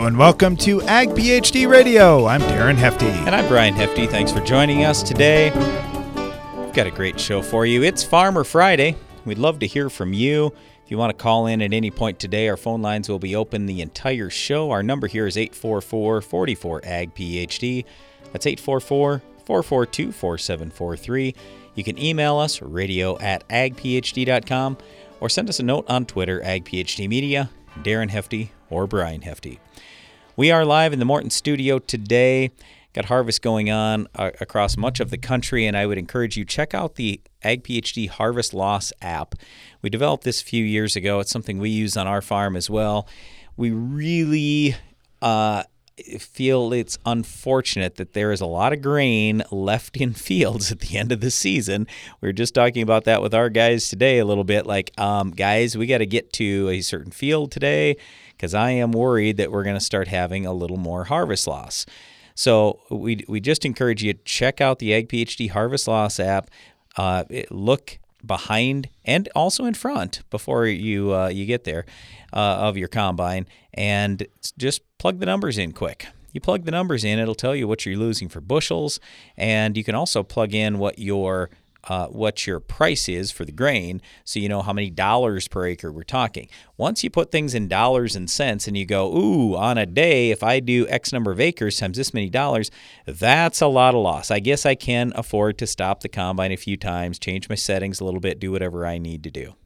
Hello and welcome to Ag PhD Radio. I'm Darren Hefty. And I'm Brian Hefty. Thanks for joining us today. We've got a great show for you. It's Farmer Friday. We'd love to hear from you. If you want to call in at any point today, our phone lines will be open the entire show. Our number here is 844-44-AG-PhD. That's 844-442-4743. You can email us, radio@agphd.com, or send us a note on Twitter, AgPhDmedia, Darren Hefty, or Brian Hefty. We are live in the Morton studio today. Got harvest going on across much of the country, and I would encourage you check out the Ag PhD Harvest Loss app. We developed this a few years ago. It's something we use on our farm as well. We really feel it's unfortunate that there is a lot of grain left in fields at the end of the season. We were just talking about that with our guys today a little bit, like, guys, we got to get to a certain field today because I am worried that we're going to start having a little more harvest loss. So we just encourage you to check out the Ag PhD Harvest Loss app. Look behind and also in front before you get there of your combine, and just plug the numbers in quick. You plug the numbers in, it'll tell you what you're losing for bushels, and you can also plug in what your price is for the grain, so you know how many dollars per acre we're talking. Once you put things in dollars and cents and you go, ooh, on a day, if I do X number of acres times this many dollars, that's a lot of loss. I guess I can afford to stop the combine a few times, change my settings a little bit, do whatever I need to do.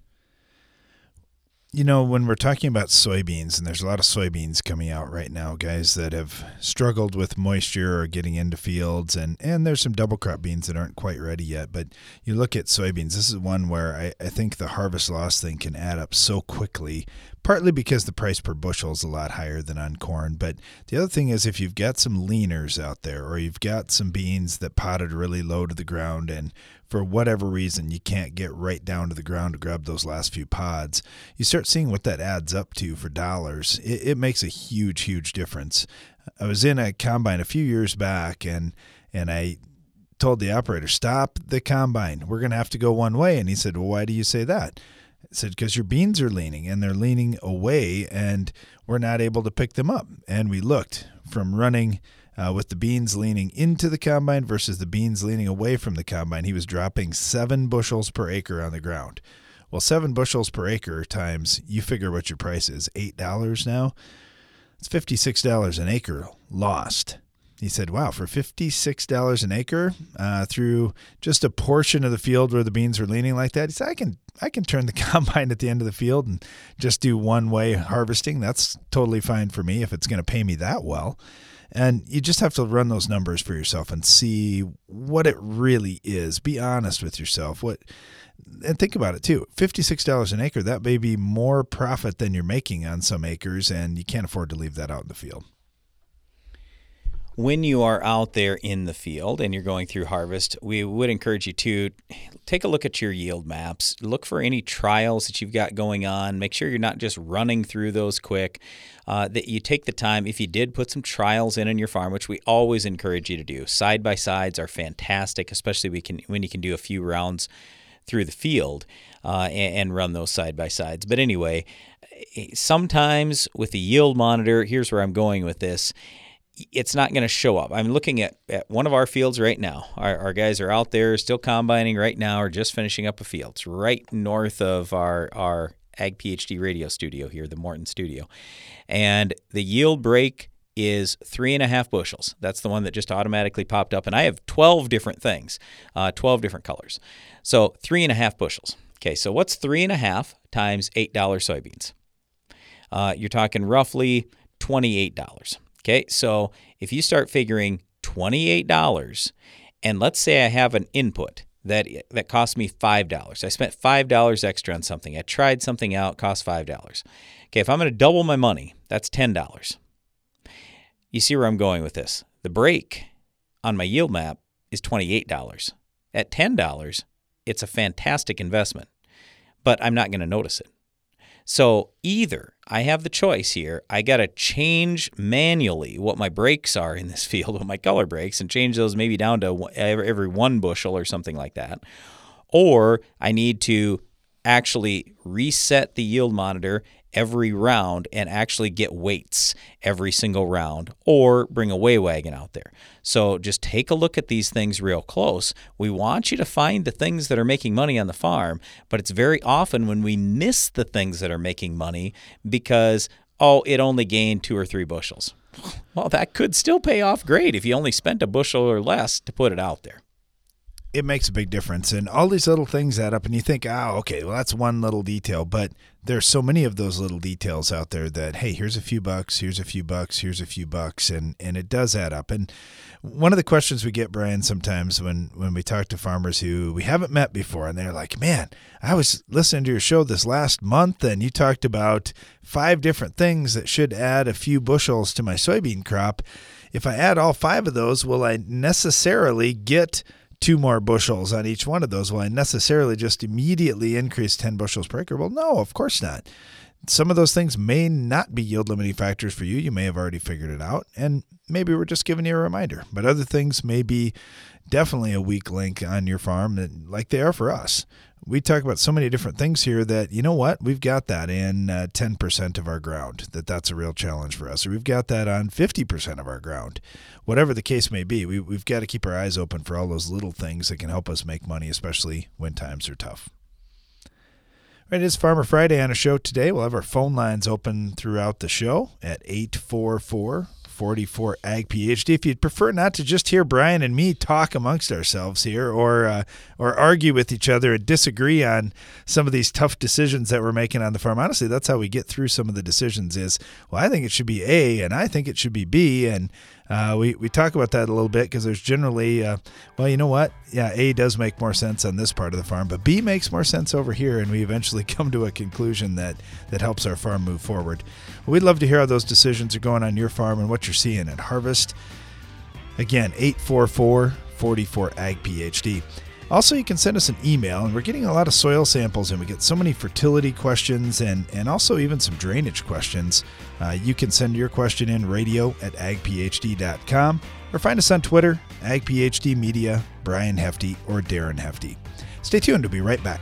You know, when we're talking about soybeans, and there's a lot of soybeans coming out right now, guys that have struggled with moisture or getting into fields, and there's some double crop beans that aren't quite ready yet. But you look at soybeans, this is one where I think the harvest loss thing can add up so quickly, partly because the price per bushel is a lot higher than on corn. But the other thing is if you've got some leaners out there, or you've got some beans that potted really low to the ground, and for whatever reason you can't get right down to the ground to grab those last few pods, you start seeing what that adds up to for dollars. It makes a huge, huge difference. I was in a combine a few years back, and I told the operator, stop the combine. We're going to have to go one way. And he said, well, why do you say that? I said, because your beans are leaning, and they're leaning away, and we're not able to pick them up. And we looked from running with the beans leaning into the combine versus the beans leaning away from the combine. He was dropping 7 bushels per acre on the ground. Well, 7 bushels per acre times, you figure what your price is, $8 now. It's $56 an acre lost. He said, wow, for $56 an acre through just a portion of the field where the beans are leaning like that, he said, I can turn the combine at the end of the field and just do one-way harvesting. That's totally fine for me if it's going to pay me that well. And you just have to run those numbers for yourself and see what it really is. Be honest with yourself. And think about it too. $56 an acre, that may be more profit than you're making on some acres, and you can't afford to leave that out in the field. When you are out there in the field and you're going through harvest, we would encourage you to take a look at your yield maps. Look for any trials that you've got going on. Make sure you're not just running through those quick, that you take the time. If you did put some trials in your farm, which we always encourage you to do, side-by-sides are fantastic, especially when you can do a few rounds through the field and run those side-by-sides. But anyway, sometimes with the yield monitor, here's where I'm going with this, it's not going to show up. I'm looking at one of our fields right now. Our guys are out there still combining right now, or just finishing up a field. It's right north of our Ag PhD radio studio here, the Morton studio. And the yield break is 3.5 bushels. That's the one that just automatically popped up. And I have 12 different things, 12 different colors. So 3.5 bushels. Okay, so what's 3.5 times $8 soybeans? You're talking roughly $28. Okay, so if you start figuring $28, and let's say I have an input that cost me $5. I spent $5 extra on something. I tried something out, cost $5. Okay, if I'm going to double my money, that's $10. You see where I'm going with this. The break on my yield map is $28. At $10, it's a fantastic investment, but I'm not going to notice it. So either I have the choice here, I got to change manually what my breaks are in this field, what my color breaks, and change those maybe down to every 1 bushel or something like that. Or I need to actually reset the yield monitor every round and actually get weights every single round, or bring a weigh wagon out there. So just take a look at these things real close. We want you to find the things that are making money on the farm, but it's very often when we miss the things that are making money because, it only gained 2 or 3 bushels. Well, that could still pay off great if you only spent a bushel or less to put it out there. It makes a big difference. And all these little things add up, and you think, okay, well, that's one little detail. But there's so many of those little details out there that, hey, here's a few bucks, here's a few bucks, here's a few bucks, and it does add up. And one of the questions we get, Brian, sometimes when we talk to farmers who we haven't met before, and they're like, man, I was listening to your show this last month, and you talked about 5 different things that should add a few bushels to my soybean crop. If I add all 5 of those, will I necessarily get 2 more bushels on each one of those? Will I necessarily just immediately increase 10 bushels per acre? Well, no, of course not. Some of those things may not be yield limiting factors for you. You may have already figured it out, and maybe we're just giving you a reminder. But other things may be definitely a weak link on your farm, like they are for us. We talk about so many different things here that, you know what, we've got that in 10% of our ground, that's a real challenge for us. Or we've got that on 50% of our ground. Whatever the case may be, we've got to keep our eyes open for all those little things that can help us make money, especially when times are tough. Right, it is Farmer Friday on a show today. We'll have our phone lines open throughout the show at 844-44-AG-PHD. If you'd prefer not to just hear Brian and me talk amongst ourselves here or argue with each other and disagree on some of these tough decisions that we're making on the farm. Honestly, that's how we get through some of the decisions is, well, I think it should be A and I think it should be B. And we talk about that a little bit because there's generally, well, you know what? Yeah, A does make more sense on this part of the farm, but B makes more sense over here, and we eventually come to a conclusion that helps our farm move forward. We'd love to hear how those decisions are going on your farm and what you're seeing at harvest. Again, 844-44-AG-PHD. Also, you can send us an email, and we're getting a lot of soil samples, and we get so many fertility questions and also even some drainage questions. You can send your question in radio@agphd.com or find us on Twitter, AgPhD Media, Brian Hefty, or Darren Hefty. Stay tuned. We'll be right back.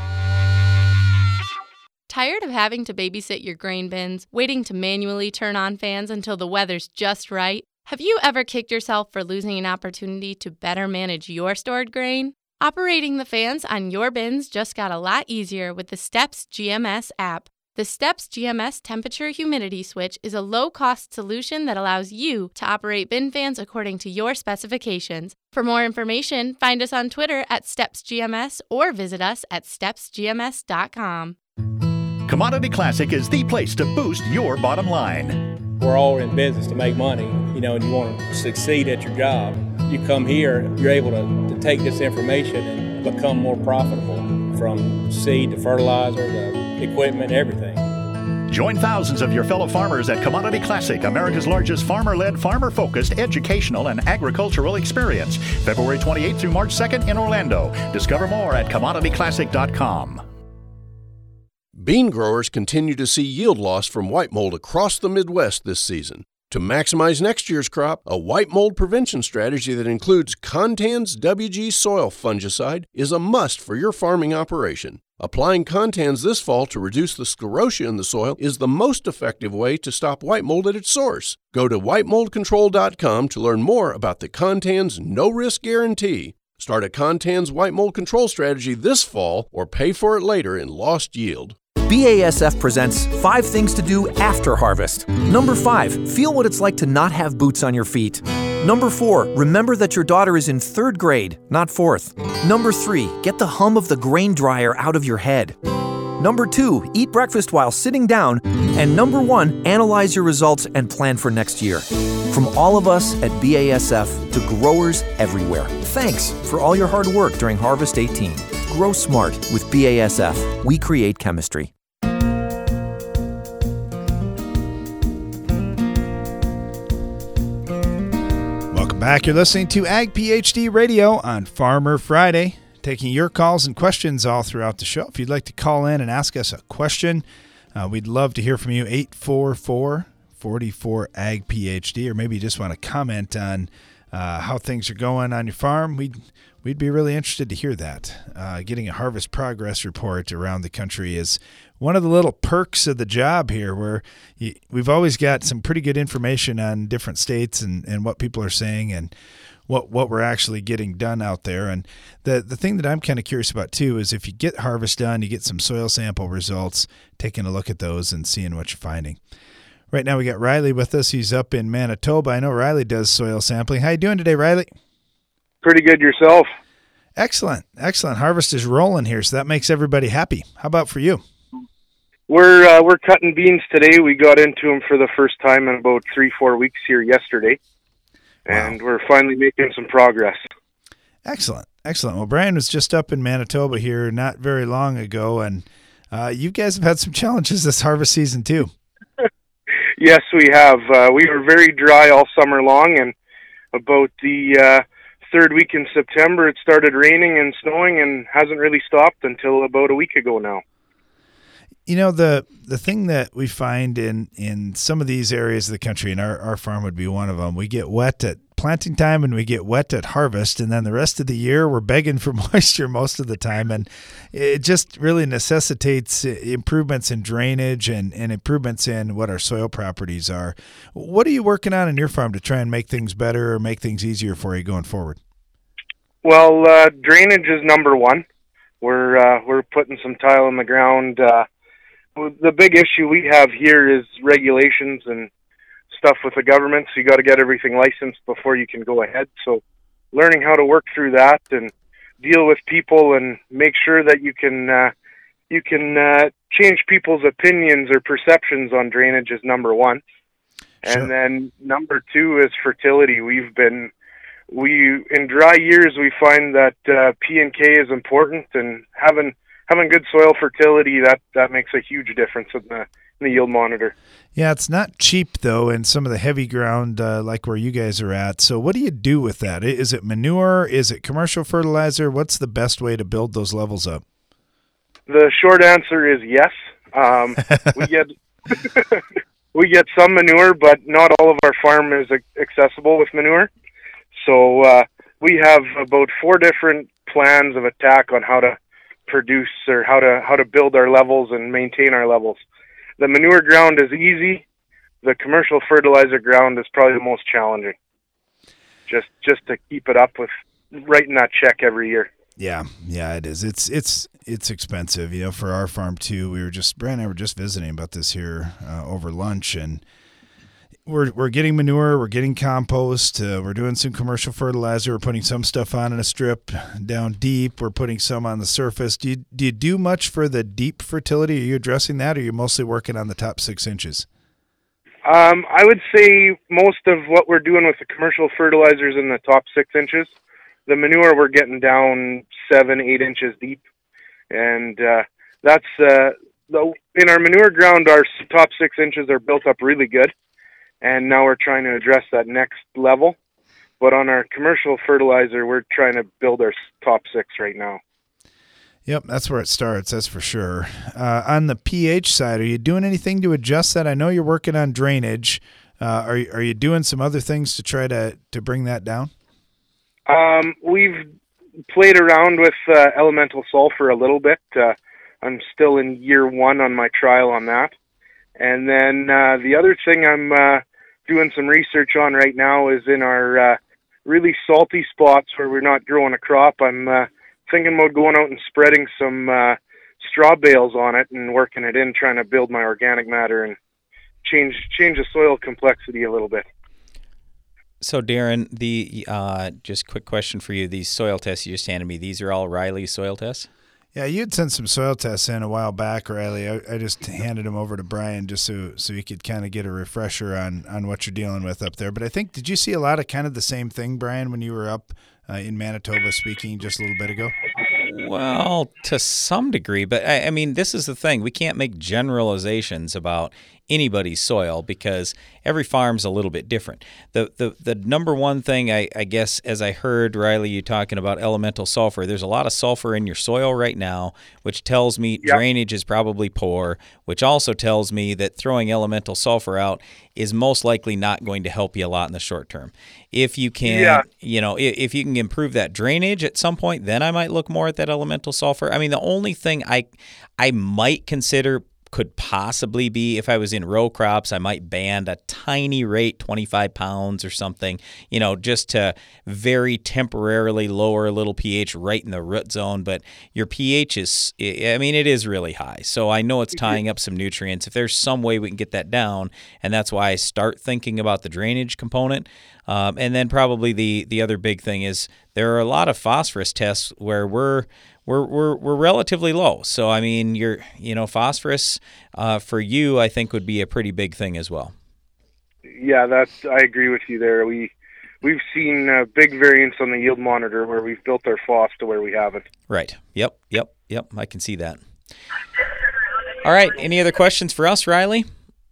Tired of having to babysit your grain bins, waiting to manually turn on fans until the weather's just right? Have you ever kicked yourself for losing an opportunity to better manage your stored grain? Operating the fans on your bins just got a lot easier with the Steps GMS app. The Steps GMS temperature humidity switch is a low-cost solution that allows you to operate bin fans according to your specifications. For more information, find us on Twitter at StepsGMS or visit us at stepsgms.com. Commodity Classic is the place to boost your bottom line. We're all in business to make money, and you want to succeed at your job. You come here, you're able to take this information and become more profitable, from seed to fertilizer to equipment, everything. Join thousands of your fellow farmers at Commodity Classic, America's largest farmer-led, farmer-focused educational and agricultural experience. February 28th through March 2nd in Orlando. Discover more at commodityclassic.com. Bean growers continue to see yield loss from white mold across the Midwest this season. To maximize next year's crop, a white mold prevention strategy that includes Contans WG soil fungicide is a must for your farming operation. Applying Contans this fall to reduce the sclerotia in the soil is the most effective way to stop white mold at its source. Go to whitemoldcontrol.com to learn more about the Contans no-risk guarantee. Start a Contans white mold control strategy this fall or pay for it later in lost yield. BASF presents 5 things to do after harvest. Number 5, feel what it's like to not have boots on your feet. Number 4, remember that your daughter is in 3rd grade, not 4th. Number 3, get the hum of the grain dryer out of your head. Number 2, eat breakfast while sitting down. And number 1, analyze your results and plan for next year. From all of us at BASF to growers everywhere, thanks for all your hard work during Harvest 18. Grow smart with BASF. We create chemistry. Welcome back. You're listening to Ag PhD Radio on Farmer Friday, taking your calls and questions all throughout the show. If you'd like to call in and ask us a question, we'd love to hear from you. 844-44-AG-PHD, or maybe you just want to comment on how things are going on your farm, we'd be really interested to hear that. Getting a harvest progress report around the country is one of the little perks of the job here, where we've always got some pretty good information on different states and what people are saying and what we're actually getting done out there. And the thing that I'm kind of curious about too is if you get harvest done, you get some soil sample results, taking a look at those and seeing what you're finding. Right now we got Riley with us. He's up in Manitoba. I know Riley does soil sampling. How you doing today, Riley? Pretty good yourself. Excellent. Harvest is rolling here, so that makes everybody happy. How about for you? We're cutting beans today. We got into them for the first time in about 3-4 weeks here yesterday. And we're finally making some progress. Excellent. Well, Brian was just up in Manitoba here not very long ago, and you guys have had some challenges this harvest season too. Yes, we have. We were very dry all summer long, and about the third week in September, it started raining and snowing and hasn't really stopped until about a week ago now. You know, the thing that we find in some of these areas of the country, and our farm would be one of them, we get wet at planting time and we get wet at harvest, and then the rest of the year we're begging for moisture most of the time, and it just really necessitates improvements in drainage and improvements in what our soil properties are. What are you working on in your farm to try and make things better or make things easier for you going forward? Well, drainage is number one. We're putting some tile in the ground. The big issue we have here is regulations and stuff with the government, so you got to get everything licensed before you can go ahead. So learning how to work through that and deal with people and make sure that you can change people's opinions or perceptions on drainage is number one. Sure. And then number two is fertility. In dry years we find that P&K is important, and having good soil fertility, that makes a huge difference in the yield monitor. Yeah, it's not cheap though in some of the heavy ground like where you guys are at. So what do you do with that? Is it manure? Is it commercial fertilizer? What's the best way to build those levels up? The short answer is yes. We get some manure, but not all of our farm is accessible with manure. So we have about 4 different plans of attack on how to produce or how to build our levels and maintain our levels. The manure ground is easy. The commercial fertilizer ground is probably the most challenging. Just to keep it up with writing that check every year. Yeah, it is. It's expensive, you know, for our farm too. Brian and I were just visiting about this here over lunch, and we're getting manure, we're getting compost, we're doing some commercial fertilizer, we're putting some stuff on in a strip down deep, we're putting some on the surface. Do you do much for the deep fertility? Are you addressing that, or are you mostly working on the top 6 inches? I would say most of what we're doing with the commercial fertilizers in the top 6 inches. The manure we're getting down 7-8 inches deep, and that's in our manure ground. Our top 6 inches are built up really good, and now we're trying to address that next level. But on our commercial fertilizer, we're trying to build our top 6 right now. Yep, that's where it starts, that's for sure. On the pH side, are you doing anything to adjust that? I know you're working on drainage. Are you doing some other things to try to bring that down? We've played around with elemental sulfur a little bit. I'm still in year 1 on my trial on that. And then the other thing I'm doing some research on right now is in our really salty spots where we're not growing a crop. I'm thinking about going out and spreading some straw bales on it and working it in, trying to build my organic matter and change the soil complexity a little bit. So, Darren, the just quick question for you. These soil tests you just handed me, these are all Riley soil tests? Yeah, you had sent some soil tests in a while back, Riley. I just handed them over to Brian just so you could kind of get a refresher on what you're dealing with up there. But I think, did you see a lot of kind of the same thing, Brian, when you were up in Manitoba speaking just a little bit ago? Well, to some degree, but I mean, this is the thing. We can't make generalizations about anybody's soil because every farm's a little bit different. The number one thing, I guess, as I heard, Riley, you talking about elemental sulfur, there's a lot of sulfur in your soil right now, which tells me drainage is probably poor, which also tells me that throwing elemental sulfur out is most likely not going to help you a lot in the short term. If you can, if you can improve that drainage at some point, then I might look more at that elemental sulfur. I mean, the only thing I might consider could possibly be if I was in row crops, I might band a tiny rate, 25 pounds or something, just to very temporarily lower a little pH right in the root zone. But your pH is, it is really high. So I know it's tying up some nutrients. If there's some way we can get that down, and that's why I start thinking about the drainage component. And then probably the other big thing is there are a lot of phosphorus tests where we're relatively low. So I mean, phosphorus for you, I think, would be a pretty big thing as well. Yeah, I agree with you there. We've seen a big variance on the yield monitor where we've built our phos to where we haven't. Right. Yep. I can see that. All right. Any other questions for us, Riley?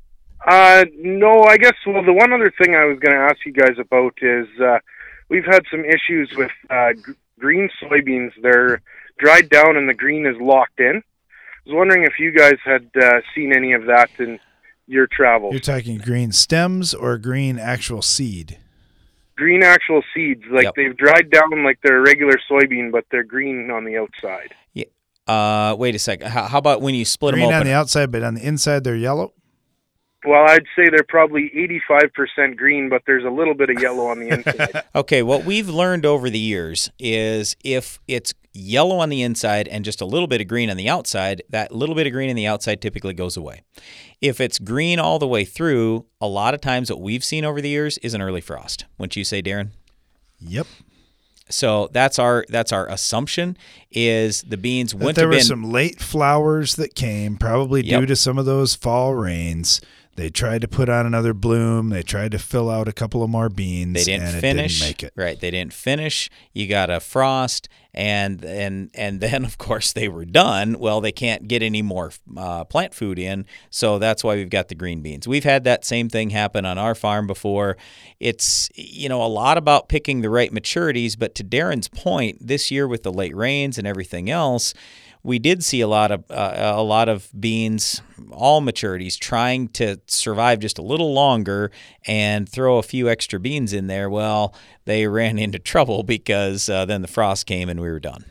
No, I guess. Well, the one other thing I was going to ask you guys about is we've had some issues with green soybeans. They're dried down and the green is locked in. I was wondering if you guys had seen any of that in your travels. You're talking green stems or green actual seed? Green actual seeds. They've dried down like they're a regular soybean, but they're green on the outside. Yeah. Wait a second. How about when you split them open? Green on the outside, but on the inside they're yellow? Well, I'd say they're probably 85% green, but there's a little bit of yellow on the inside. Okay, what we've learned over the years is if it's yellow on the inside and just a little bit of green on the outside, that little bit of green on the outside typically goes away. If it's green all the way through, a lot of times what we've seen over the years is an early frost. Wouldn't you say, Darren? Yep. So that's our assumption is the beans wouldn't have been. There were some late flowers that came, probably due to some of those fall rains. They tried to put on another bloom. They tried to fill out a couple of more beans. They didn't finish. It didn't make it. Right. They didn't finish. You got a frost, and then of course they were done. Well, they can't get any more plant food in, so that's why we've got the green beans. We've had that same thing happen on our farm before. It's a lot about picking the right maturities, but to Darren's point, this year with the late rains and everything else, we did see a lot of beans, all maturities, trying to survive just a little longer and throw a few extra beans in there. Well, they ran into trouble because then the frost came and we were done.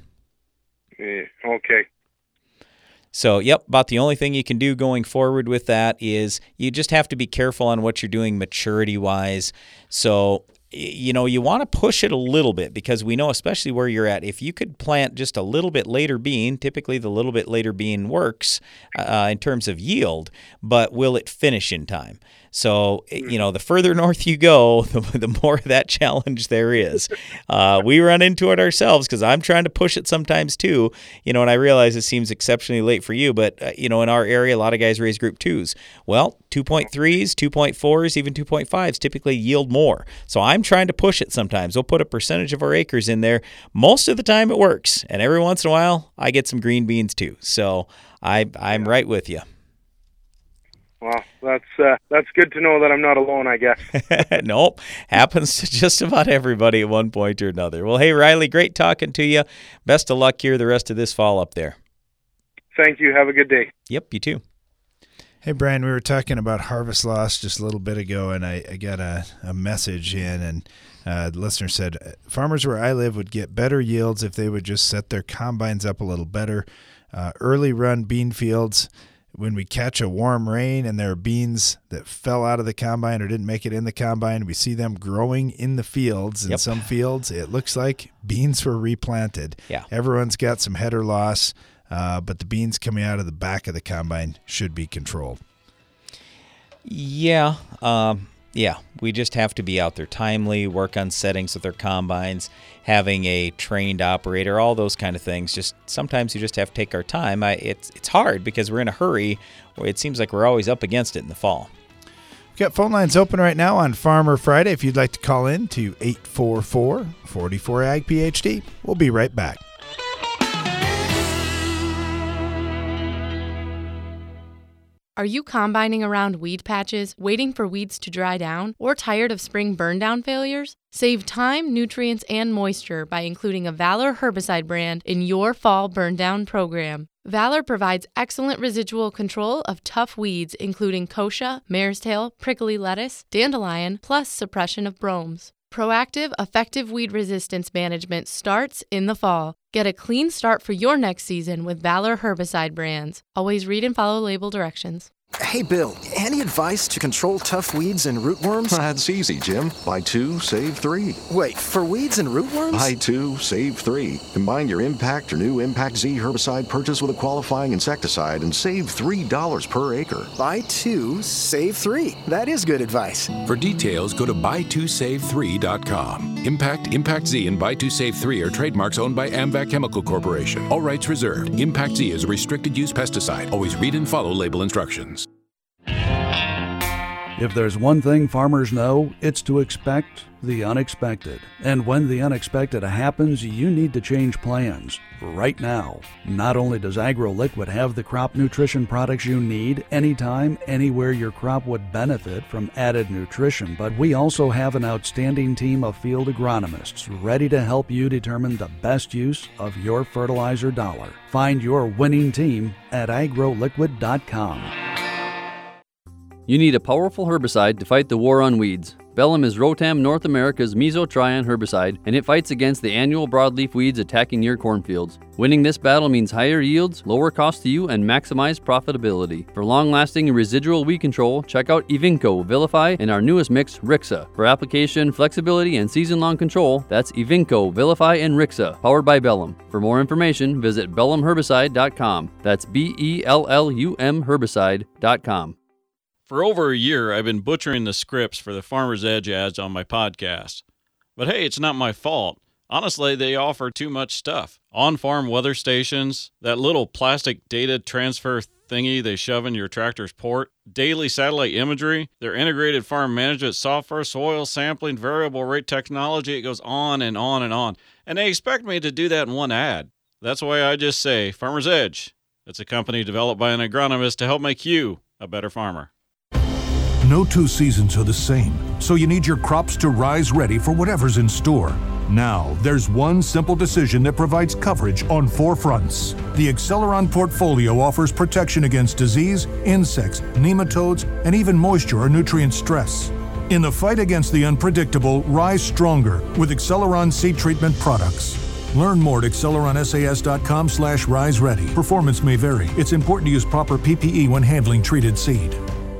Okay. So, about the only thing you can do going forward with that is you just have to be careful on what you're doing maturity-wise. So, you want to push it a little bit because we know, especially where you're at, if you could plant just a little bit later bean, typically the little bit later bean works in terms of yield, but will it finish in time? So, the further north you go, the more of that challenge there is. We run into it ourselves because I'm trying to push it sometimes too, and I realize it seems exceptionally late for you, but, in our area, a lot of guys raise group 2s. Well, 2.3s, 2.4s, even 2.5s typically yield more. So I'm trying to push it sometimes. We'll put a percentage of our acres in there. Most of the time it works, and every once in a while I get some green beans too. So I'm right with you. Well, that's good to know that I'm not alone, I guess. Nope. Happens to just about everybody at one point or another. Well, hey, Riley, great talking to you. Best of luck here the rest of this fall up there. Thank you. Have a good day. Yep, you too. Hey, Brian, we were talking about harvest loss just a little bit ago, and I got a message in, and the listener said, farmers where I live would get better yields if they would just set their combines up a little better. Early run bean fields, when we catch a warm rain and there are beans that fell out of the combine or didn't make it in the combine, we see them growing in the fields. In some fields, it looks like beans were replanted. Yeah. Everyone's got some header loss, but the beans coming out of the back of the combine should be controlled. Yeah. We just have to be out there timely, work on settings with their combines, having a trained operator, all those kind of things. Just sometimes you just have to take our time. It's hard because we're in a hurry. It seems like we're always up against it in the fall. We've got phone lines open right now on Farmer Friday. If you'd like to call in to 844-44-AG-PHD, we'll be right back. Are you combining around weed patches, waiting for weeds to dry down, or tired of spring burn down failures? Save time, nutrients, and moisture by including a Valor herbicide brand in your fall burn down program. Valor provides excellent residual control of tough weeds including kochia, mare's tail, prickly lettuce, dandelion, plus suppression of bromes. Proactive, effective weed resistance management starts in the fall. Get a clean start for your next season with Valor herbicide brands. Always read and follow label directions. Hey, Bill, any advice to control tough weeds and rootworms? That's easy, Jim. Buy 2, save 3. Wait, for weeds and rootworms? Buy 2, save 3. Combine your Impact or new Impact Z herbicide purchase with a qualifying insecticide and save $3 per acre. Buy 2, save 3. That is good advice. For details, go to buy2save3.com. Impact Z, and Buy 2 Save 3 are trademarks owned by AMVAC Chemical Corporation. All rights reserved. Impact Z is a restricted-use pesticide. Always read and follow label instructions. If there's one thing farmers know, it's to expect the unexpected. And when the unexpected happens, you need to change plans right now. Not only does AgroLiquid have the crop nutrition products you need anytime, anywhere your crop would benefit from added nutrition, but we also have an outstanding team of field agronomists ready to help you determine the best use of your fertilizer dollar. Find your winning team at agroliquid.com. You need a powerful herbicide to fight the war on weeds. Bellum is Rotam North America's mesotrione herbicide, and it fights against the annual broadleaf weeds attacking your cornfields. Winning this battle means higher yields, lower cost to you, and maximized profitability. For long-lasting and residual weed control, check out Evinco, Vilify, and our newest mix, Rixa. For application, flexibility, and season-long control, that's Evinco, Vilify, and Rixa, powered by Bellum. For more information, visit bellumherbicide.com. That's BELLUM herbicide.com. For over a year, I've been butchering the scripts for the Farmer's Edge ads on my podcast. But hey, it's not my fault. Honestly, they offer too much stuff. On-farm weather stations, that little plastic data transfer thingy they shove in your tractor's port, daily satellite imagery, their integrated farm management software, soil sampling, variable rate technology, it goes on and on and on. And they expect me to do that in one ad. That's why I just say Farmer's Edge. It's a company developed by an agronomist to help make you a better farmer. No two seasons are the same, so you need your crops to rise ready for whatever's in store. Now, there's one simple decision that provides coverage on 4 fronts. The Acceleron portfolio offers protection against disease, insects, nematodes, and even moisture or nutrient stress. In the fight against the unpredictable, rise stronger with Acceleron seed treatment products. Learn more at acceleronsas.com/riseready. Performance may vary. It's important to use proper PPE when handling treated seed.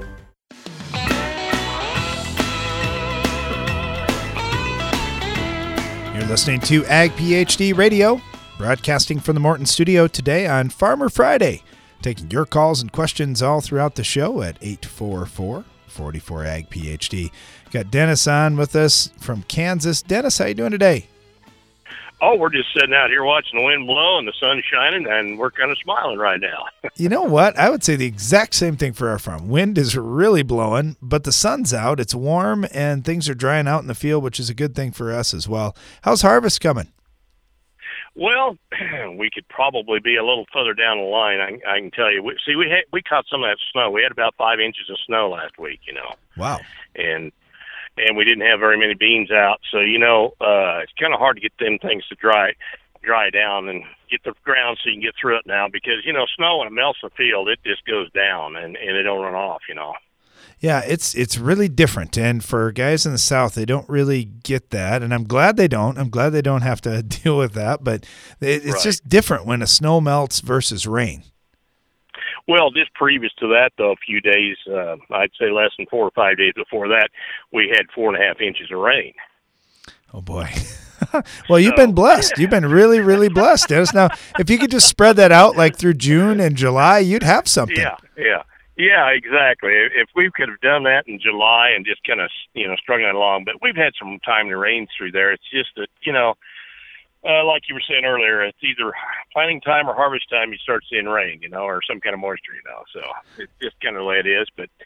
Listening to Ag PhD Radio, broadcasting from the Morton studio today on Farmer Friday. Taking your calls and questions all throughout the show at 844-44-AG-PhD. Got Dennis on with us from Kansas. Dennis, how you doing today? Oh, we're just sitting out here watching the wind blow and the sun shining, and we're kind of smiling right now. You know what? I would say the exact same thing for our farm. Wind is really blowing, but the sun's out. It's warm, and things are drying out in the field, which is a good thing for us as well. How's harvest coming? Well, we could probably be a little further down the line, I can tell you. We caught some of that snow. We had about 5 inches of snow last week, Wow. And we didn't have very many beans out. So, it's kind of hard to get them things to dry down and get the ground so you can get through it now because, snow when it melts the field, it just goes down and it don't run off, Yeah, it's really different. And for guys in the South, they don't really get that. And I'm glad they don't. I'm glad they don't have to deal with that. But it's right. Just different when the snow melts versus rain. Well, just previous to that, though, a few days, I'd say less than 4 or 5 days before that, we had 4.5 inches of rain. Oh, boy. Well, you've been blessed. You've been really, really blessed, Dennis. Now, if you could just spread that out like through June and July, you'd have something. Yeah, exactly. If we could have done that in July and just kind of, strung that along. But we've had some time to rain through there. It's just that, like you were saying earlier, it's either planting time or harvest time you start seeing rain, or some kind of moisture, So it's just kind of the way it is. But,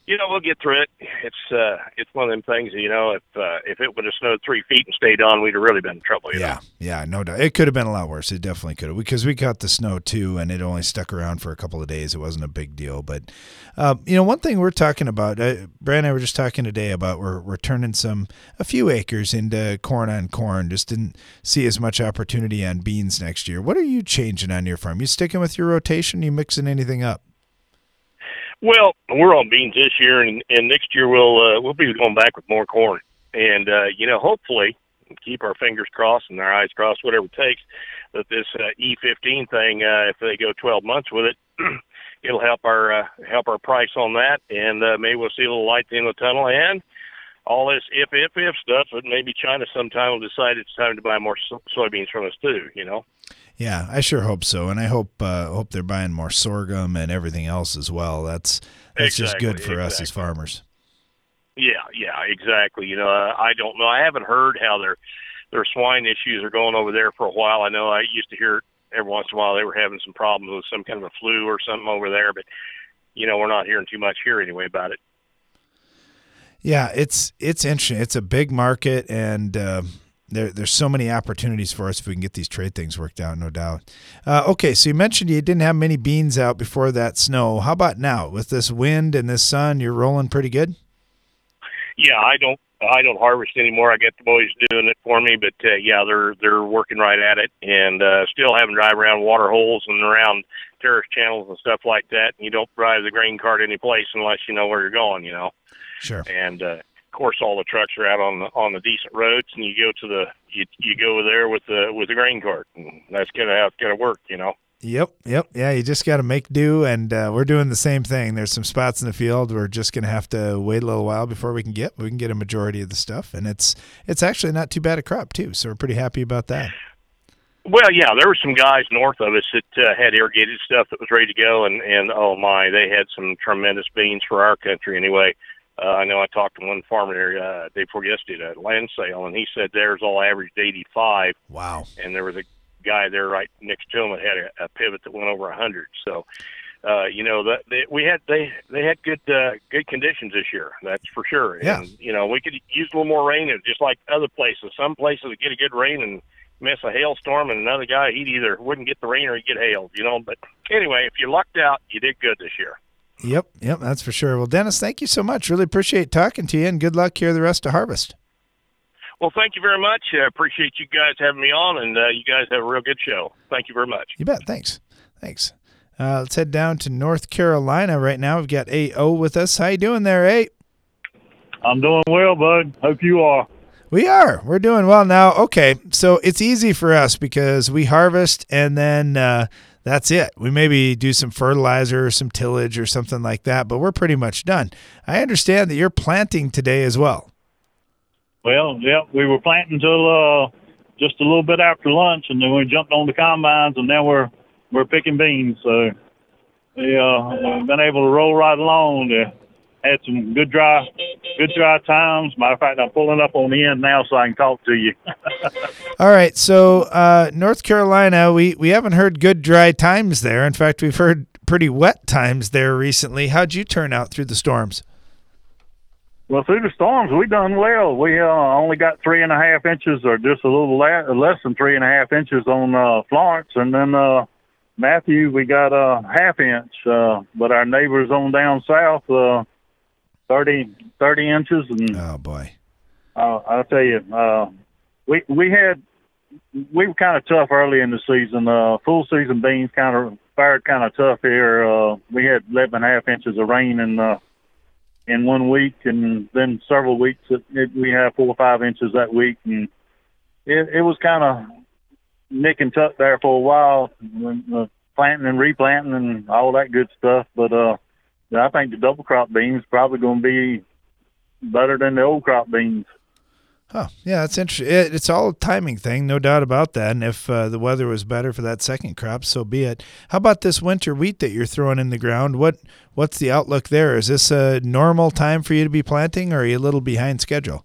We'll get through it. It's one of them things. If it would have snowed 3 feet and stayed on, we'd have really been in trouble. Yeah, no doubt. It could have been a lot worse. It definitely could have, because we got the snow too, and it only stuck around for a couple of days. It wasn't a big deal. But one thing we're talking about, Brad and I were just talking today about we're turning a few acres into corn on corn. Just didn't see as much opportunity on beans next year. What are you changing on your farm? You sticking with your rotation? You mixing anything up? Well, we're on beans this year, and next year we'll be going back with more corn. And hopefully, keep our fingers crossed and our eyes crossed, whatever it takes, that this E15 thing, if they go 12 months with it, it'll help our price on that, and maybe we'll see a little light at the end of the tunnel. And all this if stuff, but maybe China sometime will decide it's time to buy more soybeans from us too. Yeah, I sure hope so, and I hope they're buying more sorghum and everything else as well. That's just good for us as farmers. Yeah, exactly. I don't know. I haven't heard how their swine issues are going over there for a while. I know I used to hear every once in a while they were having some problems with some kind of a flu or something over there, but we're not hearing too much here anyway about it. Yeah, it's interesting. It's a big market, and there's so many opportunities for us if we can get these trade things worked out, no doubt. Okay, so you mentioned you didn't have many beans out before that snow. How about now? With this wind and this sun, you're rolling pretty good? Yeah, I don't harvest anymore. I got the boys doing it for me, but they're working right at it, and still having to drive around water holes and around terrace channels and stuff like that. And you don't drive the grain cart any place unless you know where you're going, Sure. And of course, all the trucks are out on the decent roads, and you go you go there with the grain cart, and that's kind of how it's going to work, Yep. Yeah, you just got to make do, and we're doing the same thing. There's some spots in the field we're just going to have to wait a little while before we can get a majority of the stuff, and it's actually not too bad a crop too, so we're pretty happy about that. Well, yeah, there were some guys north of us that had irrigated stuff that was ready to go, and oh my, they had some tremendous beans for our country anyway. I know I talked to one farmer there day before yesterday at a land sale, and he said theirs all averaged 85. Wow. And there was a guy there right next to him that had a pivot that went over 100. So, they had good conditions this year. That's for sure. Yeah. And we could use a little more rain, just like other places. Some places would get a good rain and miss a hailstorm, and another guy he'd either wouldn't get the rain or he'd get hailed. But anyway, if you lucked out, you did good this year. Yep, that's for sure. Well, Dennis, thank you so much. Really appreciate talking to you, and good luck here the rest of harvest. Well, thank you very much. I appreciate you guys having me on, and you guys have a real good show. Thank you very much. You bet. Thanks. Let's head down to North Carolina right now. We've got A.O. with us. How you doing there, A? I'm doing well, bud. Hope you are. We are. We're doing well now. Okay, so it's easy for us because we harvest, and then that's it. We maybe do some fertilizer or some tillage or something like that, but we're pretty much done. I understand that you're planting today as well. Well, yeah, we were planting till just a little bit after lunch, and then we jumped on the combines, and now we're picking beans. So we've been able to roll right along. Had some good dry times. Matter of fact, I'm pulling up on the end now so I can talk to you. All right, so North Carolina, we haven't heard good dry times there. In fact, we've heard pretty wet times there recently. How'd you turn out through the storms? Well, through the storms, we done well. We only got 3.5 inches, or just a little less than 3.5 inches on Florence, and then Matthew, we got a half inch. But our neighbors on down south, 30 inches. And oh boy! I'll tell you, we were kind of tough early in the season. Full season beans kind of fared kind of tough here. We had 11.5 inches of rain in 1 week, and then several weeks we had 4 or 5 inches that week, and it was kind of nick and tuck there for a while, planting and replanting and all that good stuff. But I think the double crop beans probably going to be better than the old crop beans. Oh, yeah, that's interesting. It's all a timing thing, no doubt about that. And if the weather was better for that second crop, so be it. How about this winter wheat that you're throwing in the ground? What's the outlook there? Is this a normal time for you to be planting, or are you a little behind schedule?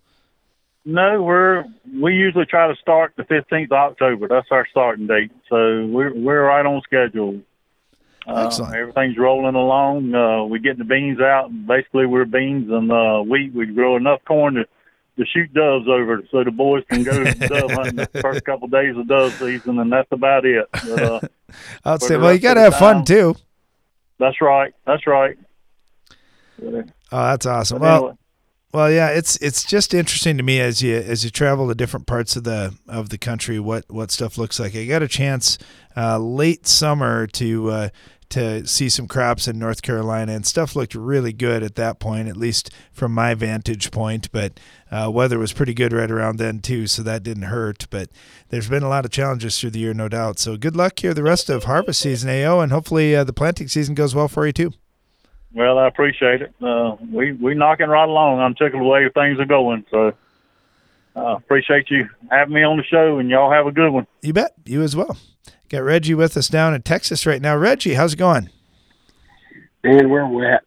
No, we usually try to start the 15th of October. That's our starting date. So we're right on schedule. Excellent. Everything's rolling along. We're getting the beans out. Basically, we're beans and wheat. We grow enough corn to shoot doves over so the boys can go dove hunting the first couple of days of dove season, and that's about it. But, I'll say, well, you got to have fun too. That's right. Oh, that's awesome. But anyway. Well, yeah, it's just interesting to me as you travel to different parts of the country what stuff looks like. I got a chance late summer to see some crops in North Carolina, and stuff looked really good at that point, at least from my vantage point. But weather was pretty good right around then too, so that didn't hurt. But there's been a lot of challenges through the year, no doubt. So good luck here the rest of harvest season, AO, and hopefully the planting season goes well for you too. Well, I appreciate it. We knocking right along. I'm tickled the way things are going. So appreciate you having me on the show, and y'all have a good one. You bet. You as well. Got Reggie with us down in Texas right now. Reggie, how's it going? Man, we're wet.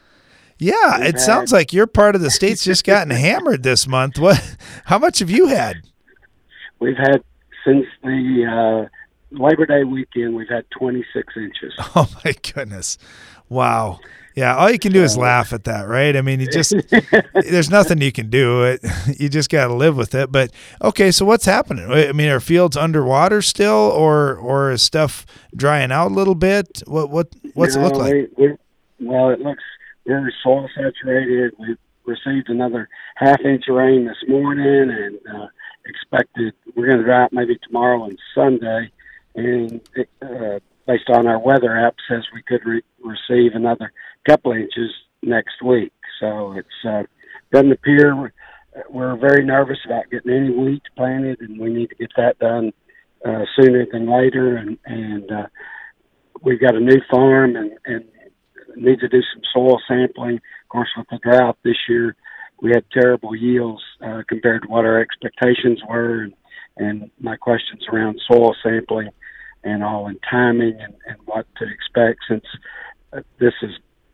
Yeah, it sounds like your part of the state's just gotten hammered this month. How much have you had? We've had, since the Labor Day weekend, we've had 26 inches. Oh, my goodness. Wow. Yeah, all you can do is laugh at that, right? I mean, there's nothing you can do. You just got to live with it. But, okay, so what's happening? I mean, are fields underwater still, or is stuff drying out a little bit? What's it look like? Well, it looks very soil saturated. We've received another half-inch of rain this morning, and expected we're going to dry out maybe tomorrow and Sunday. And based on our weather app, says we could receive another couple inches next week. So it's doesn't appear we're very nervous about getting any wheat planted, and we need to get that done sooner than later. And we've got a new farm and need to do some soil sampling. Of course, with the drought this year, we had terrible yields compared to what our expectations were. And my questions around soil sampling and all, and timing and what to expect, since this is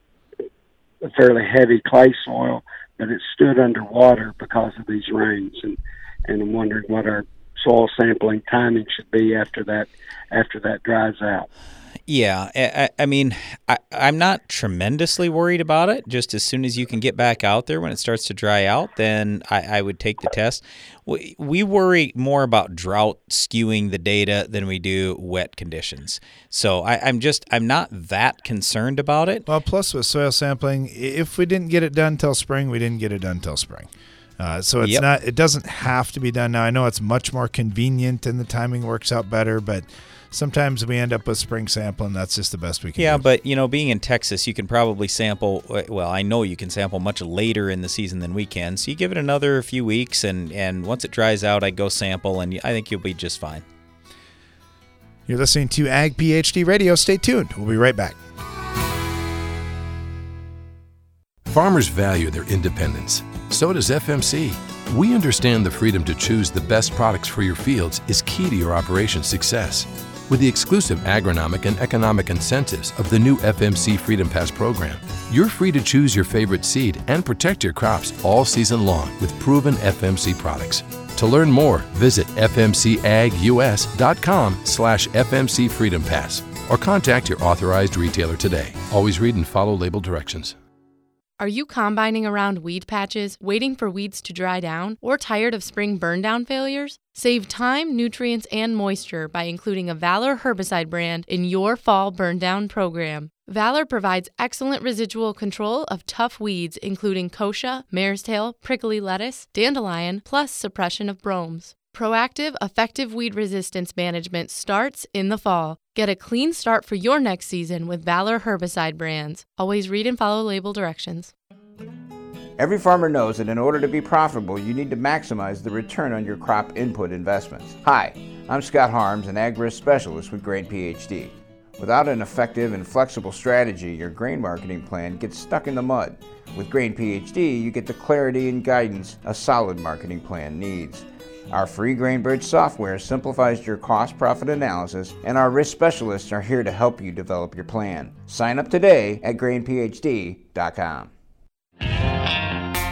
a fairly heavy clay soil, but it stood underwater because of these rains. And I'm wondering what our soil sampling timing should be after that dries out. Yeah, I mean, I'm not tremendously worried about it. Just as soon as you can get back out there when it starts to dry out, then I would take the test. We worry more about drought skewing the data than we do wet conditions. So I'm not that concerned about it. Well, plus with soil sampling, if we didn't get it done till spring, we didn't get it done till spring. So it's not. It doesn't have to be done now. I know it's much more convenient and the timing works out better, but sometimes we end up with spring sampling. That's just the best we can do. Yeah, but, being in Texas, you can probably sample, well, I know you can sample much later in the season than we can. So you give it another few weeks, and once it dries out, I go sample, and I think you'll be just fine. You're listening to Ag PhD Radio. Stay tuned. We'll be right back. Farmers value their independence. So does FMC. We understand the freedom to choose the best products for your fields is key to your operation's success. With the exclusive agronomic and economic incentives of the new FMC Freedom Pass program, you're free to choose your favorite seed and protect your crops all season long with proven FMC products. To learn more, visit fmcagus.com/FMC Freedom Pass or contact your authorized retailer today. Always read and follow label directions. Are you combining around weed patches, waiting for weeds to dry down, or tired of spring burn-down failures? Save time, nutrients, and moisture by including a Valor herbicide brand in your fall burn-down program. Valor provides excellent residual control of tough weeds, including kochia, mare's tail, prickly lettuce, dandelion, plus suppression of bromes. Proactive, effective weed resistance management starts in the fall. Get a clean start for your next season with Valor herbicide brands. Always read and follow label directions. Every farmer knows that in order to be profitable, you need to maximize the return on your crop input investments. Hi, I'm Scott Harms, an ag risk specialist with Grain PhD. Without an effective and flexible strategy, your grain marketing plan gets stuck in the mud. With Grain PhD, you get the clarity and guidance a solid marketing plan needs. Our free GrainBridge software simplifies your cost-profit analysis, and our risk specialists are here to help you develop your plan. Sign up today at grainphd.com.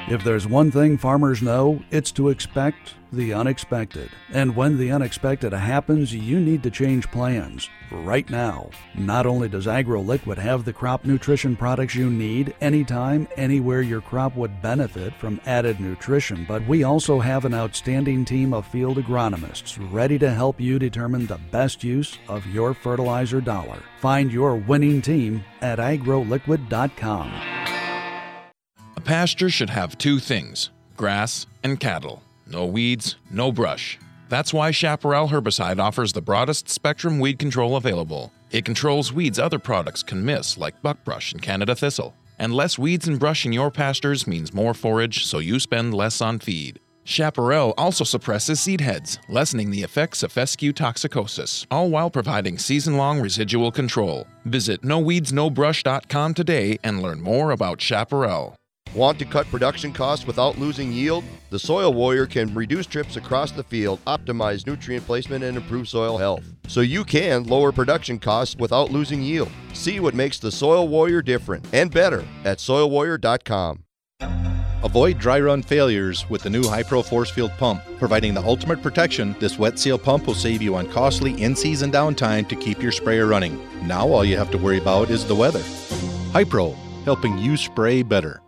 If there's one thing farmers know, it's to expect the unexpected. And when the unexpected happens, you need to change plans right now. Not only does AgroLiquid have the crop nutrition products you need anytime, anywhere your crop would benefit from added nutrition, but we also have an outstanding team of field agronomists ready to help you determine the best use of your fertilizer dollar. Find your winning team at agroliquid.com. A pasture should have two things: grass and cattle. No weeds, no brush. That's why Chaparral herbicide offers the broadest spectrum weed control available. It controls weeds other products can miss, like buckbrush and Canada thistle. And less weeds and brush in your pastures means more forage, so you spend less on feed. Chaparral also suppresses seed heads, lessening the effects of fescue toxicosis, all while providing season-long residual control. Visit noweedsnobrush.com today and learn more about Chaparral. Want to cut production costs without losing yield? The Soil Warrior can reduce trips across the field, optimize nutrient placement, and improve soil health. So you can lower production costs without losing yield. See what makes the Soil Warrior different and better at soilwarrior.com. Avoid dry run failures with the new Hypro Force Field Pump. Providing the ultimate protection, this wet seal pump will save you on costly in-season downtime to keep your sprayer running. Now all you have to worry about is the weather. Hypro, helping you spray better.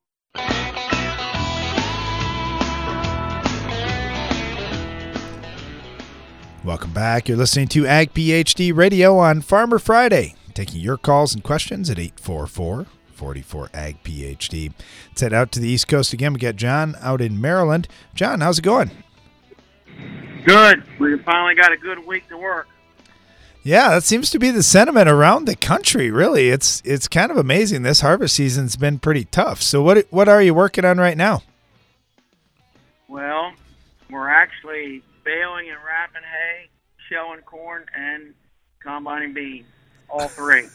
Welcome back. You're listening to Ag PhD Radio on Farmer Friday. Taking your calls and questions at 844-44-AG-PhD. Let's head out to the East Coast again. We got John out in Maryland. John, how's it going? Good. We finally got a good week to work. Yeah, that seems to be the sentiment around the country, really. It's kind of amazing. This harvest season's been pretty tough. So what are you working on right now? Well, we're actually baling and wrapping hay, shelling corn, and combining beans. All three.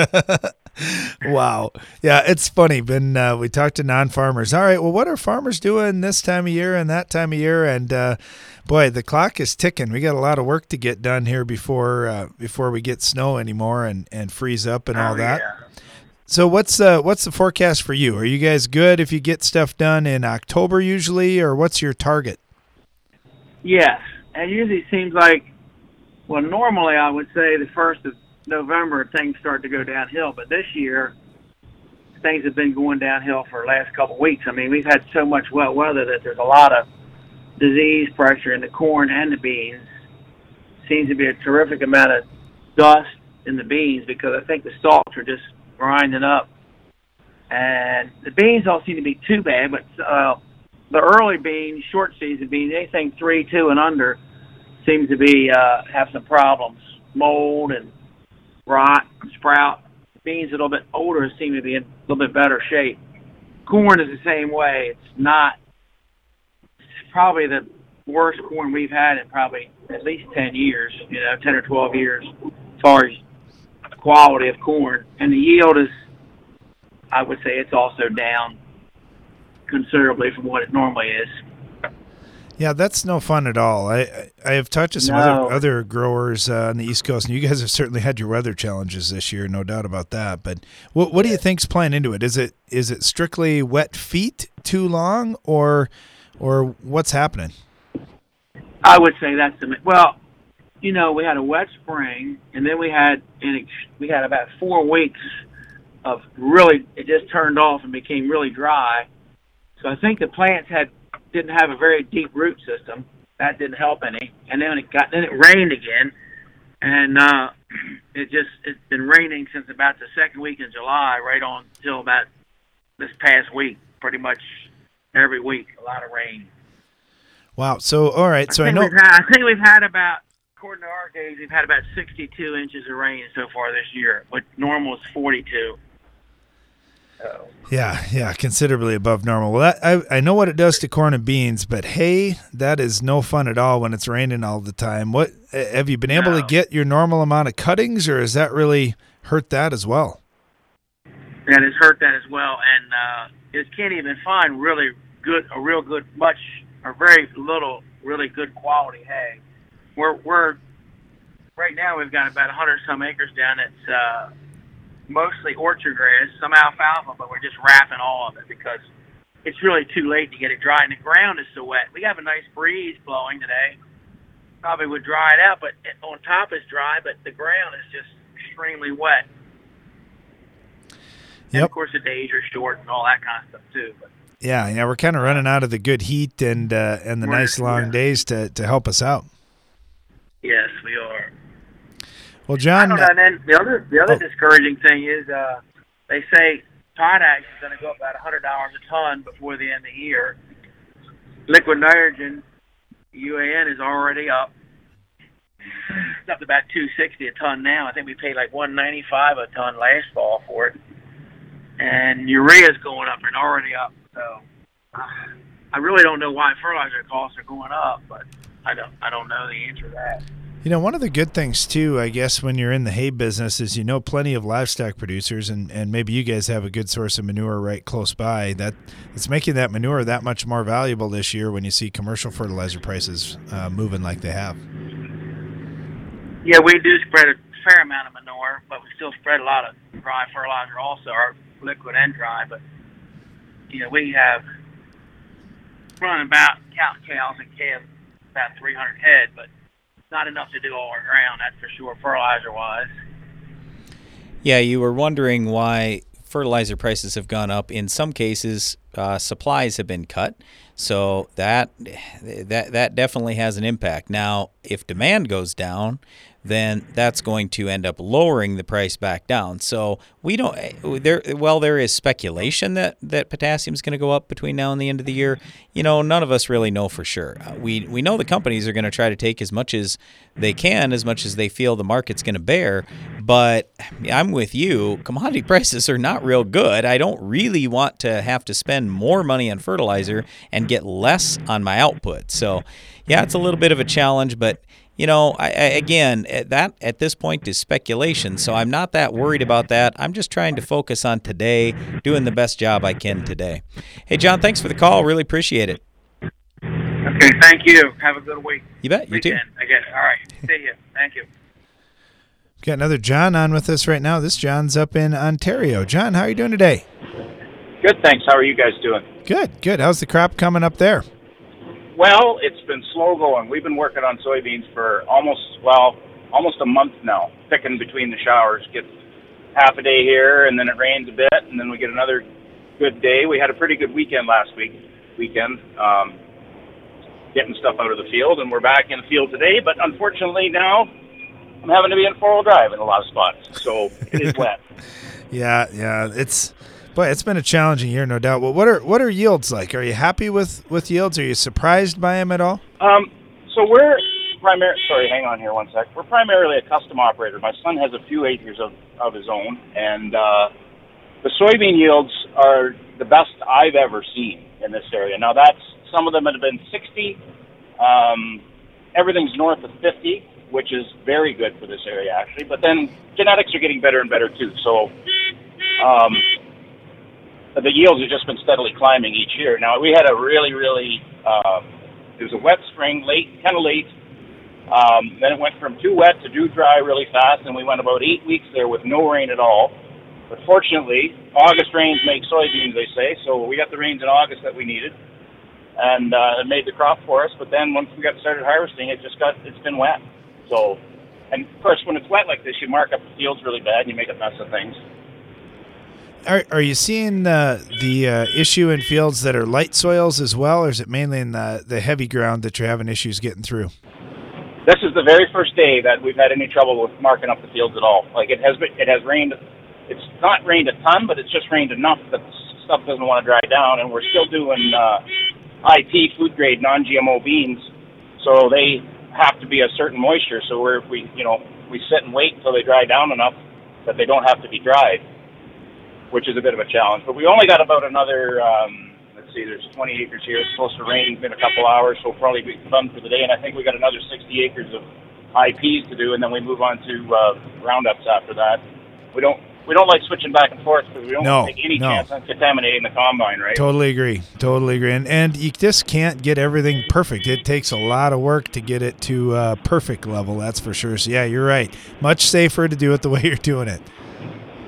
Wow. Yeah, it's funny. We talked to non-farmers. All right, well, what are farmers doing this time of year and that time of year? And boy, the clock is ticking. We got a lot of work to get done here before we get snow anymore and freeze up and all that. Yeah. So what's the forecast for you? Are you guys good if you get stuff done in October usually, or what's your target? Yes, it usually seems like, well, normally I would say the 1st of November things start to go downhill, but this year things have been going downhill for the last couple of weeks. I mean, we've had so much wet weather that there's a lot of disease pressure in the corn and the beans. Seems to be a terrific amount of dust in the beans because I think the stalks are just grinding up. And the beans don't seem to be too bad, but the early beans, short season beans, anything 3, 2, and under seems to be have some problems. Mold and rot, sprout. Beans a little bit older seem to be in a little bit better shape. Corn is the same way. It's probably the worst corn we've had in probably at least 10 years, 10 or 12 years as far as quality of corn. And the yield is, I would say it's also down considerably from what it normally is. Yeah, that's no fun at all. I have talked to some other growers on the East Coast, and you guys have certainly had your weather challenges this year, no doubt about that. But what do you think's playing into it? Is it strictly wet feet too long, or what's happening? I would say that's we had a wet spring, and then we had about 4 weeks of really, it just turned off and became really dry. So I think the plants didn't have a very deep root system. That didn't help any. And then it rained again, and it's been raining since about the second week in July, right on till about this past week. Pretty much every week, a lot of rain. Wow. So all right. So I know. I think we've had about, according to our gauge, we've had about 62 inches of rain so far this year. But normal is 42. Yeah, considerably above normal. Well, I know what it does to corn and beans, but hay, that is no fun at all when it's raining all the time. What have you been able to get your normal amount of cuttings, or has that really hurt that as well? That has hurt that as well, and you can't even find very little really good quality hay. We're right now we've got about 100 some acres down that's mostly orchard grass, some alfalfa, but we're just wrapping all of it because it's really too late to get it dry, and the ground is so wet. We have a nice breeze blowing today. Probably would dry it out, but on top is dry, but the ground is just extremely wet. And of course, the days are short and all that kind of stuff too. But Yeah, we're kind of running out of the good heat and the nice long days to help us out. yes, we are. Well, John, I don't know, and then the other discouraging thing is they say potash is going to go up about $100 a ton before the end of the year. Liquid nitrogen, UAN, is already up. It's up to about $260 a ton now. I think we paid like $195 a ton last fall for it. And urea's going up and already up. So I really don't know why fertilizer costs are going up, but I don't know the answer to that. One of the good things too, I guess, when you're in the hay business is plenty of livestock producers, and maybe you guys have a good source of manure right close by. That it's making that manure that much more valuable this year when you see commercial fertilizer prices moving like they have. Yeah, we do spread a fair amount of manure, but we still spread a lot of dry fertilizer also, or liquid and dry. But we have running about cows and calves about 300 head, but not enough to do all our ground, that's for sure, fertilizer-wise. Yeah, you were wondering why fertilizer prices have gone up. In some cases, supplies have been cut, so that definitely has an impact. Now, if demand goes down, then that's going to end up lowering the price back down. So we don't. There is speculation that potassium is going to go up between now and the end of the year. None of us really know for sure. We know the companies are going to try to take as much as they can, as much as they feel the market's going to bear. But I'm with you. Commodity prices are not real good. I don't really want to have to spend more money on fertilizer and get less on my output. So, yeah, it's a little bit of a challenge, but. Again, at this point is speculation, so I'm not that worried about that. I'm just trying to focus on today, doing the best job I can today. Hey, John, thanks for the call. Really appreciate it. Okay, thank you. Have a good week. You bet. You too. I guess. All right. See you. Thank you. We've got another John on with us right now. This John's up in Ontario. John, how are you doing today? Good, thanks. How are you guys doing? Good. How's the crop coming up there? Well, it's been slow going. We've been working on soybeans for almost a month now, picking between the showers. Get half a day here, and then it rains a bit, and then we get another good day. We had a pretty good weekend last weekend, getting stuff out of the field, and we're back in the field today. But unfortunately now, I'm having to be in four-wheel drive in a lot of spots, so it is wet. Yeah, it's been a challenging year, no doubt. Well, what are yields like? Are you happy with yields? Are you surprised by them at all? So we're hang on here one sec. We're primarily a custom operator. My son has a few acres of his own, and the soybean yields are the best I've ever seen in this area. Now, some of them have been 60. Everything's north of 50, which is very good for this area, actually. But then genetics are getting better and better, too. So the yields have just been steadily climbing each year. Now, we had a really, really, it was a wet spring, kind of late. Then it went from too wet to too dry really fast, and we went about 8 weeks there with no rain at all. But fortunately, August rains make soybeans, they say, so we got the rains in August that we needed, and it made the crop for us. But then once we got started harvesting, it's been wet. So, and of course, when it's wet like this, you mark up the fields really bad, and you make a mess of things. Are you seeing the issue in fields that are light soils as well, or is it mainly in the heavy ground that you're having issues getting through? This is the very first day that we've had any trouble with marking up the fields at all. Like it has rained. It's not rained a ton, but it's just rained enough that stuff doesn't want to dry down. And we're still doing IP food grade non-GMO beans, so they have to be a certain moisture. So we sit and wait until they dry down enough that they don't have to be dried, which is a bit of a challenge. But we only got about another, there's 20 acres here. It's supposed to rain in a couple hours, so we'll probably be done for the day. And I think we got another 60 acres of IPs to do, and then we move on to roundups after that. We don't like switching back and forth because we don't take any chance on contaminating the combine, right? Totally agree. And you just can't get everything perfect. It takes a lot of work to get it to perfect level, that's for sure. So, yeah, you're right. Much safer to do it the way you're doing it.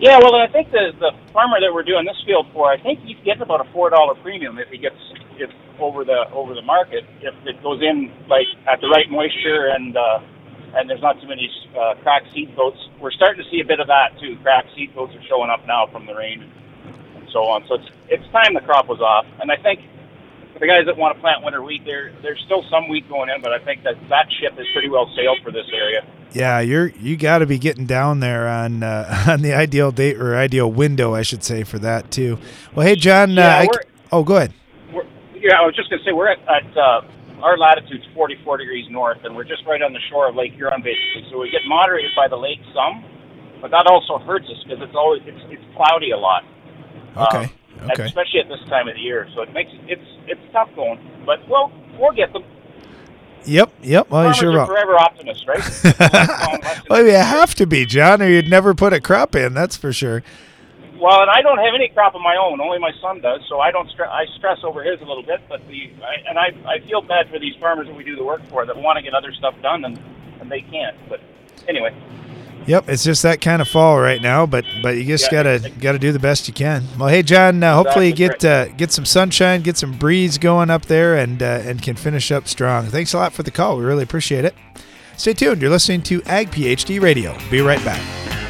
Yeah, well, I think the farmer that we're doing this field for, I think he gets about a $4 premium if he gets over the market, if it goes in like at the right moisture and there's not too many cracked seed coats. We're starting to see a bit of that too. Cracked seed coats are showing up now from the rain and so on. So it's time the crop was off, and I think for the guys that want to plant winter wheat, there's still some wheat going in, but I think that ship is pretty well sailed for this area. Yeah, you got to be getting down there on the ideal date or ideal window, I should say, for that too. Well, hey, John. Go ahead. I was just going to say we're at our latitude's 44 degrees north, and we're just right on the shore of Lake Huron, basically. So we get moderated by the lake some, but that also hurts us because it's cloudy a lot. Okay. Especially at this time of the year, so it makes it's tough going, but we'll get them. Yep. Well, you sure are forever optimists, right? Well, you have to be, John, or you'd never put a crop in. That's for sure. Well, and I don't have any crop of my own. Only my son does, so I don't. I stress over his a little bit, but I feel bad for these farmers that we do the work for that want to get other stuff done and they can't. But anyway. Yep, it's just that kind of fall right now, but you just gotta do the best you can. Well, hey, John, hopefully you get some sunshine, get some breeze going up there, and can finish up strong. Thanks a lot for the call. We really appreciate it. Stay tuned. You're listening to Ag PhD Radio. Be right back.